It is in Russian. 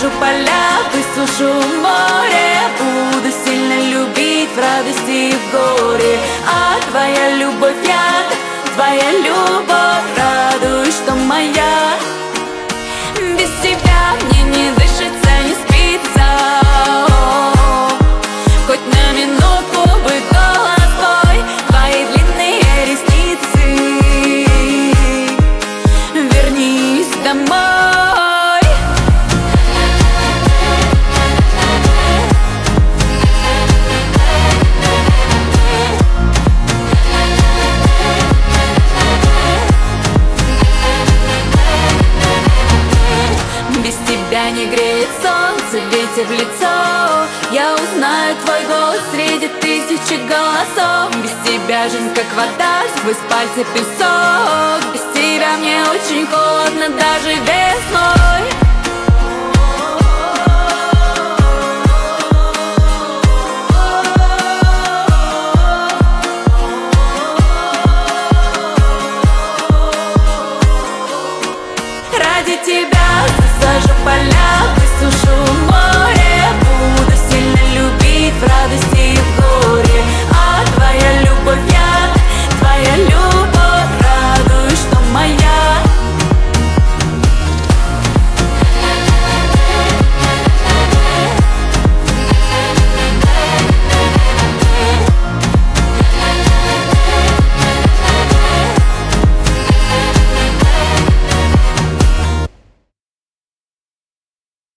Засажу поля, высушу море. Буду сильно любить в радости и в горе. А твоя любовь яд, твоя любовь, радуюсь, что моя. Без тебя мне не дышится, не спится. Хоть на минутку бы голос твой, твои длинные ресницы. Вернись домой. Без тебя не греет солнце, ветер в лицо. Я узнаю твой голос среди тысячи голосов. Без тебя жизнь как вода, сквозь пальцы песок. Без тебя мне очень холодно даже весной. Ради тебя засажу поля, высушу море.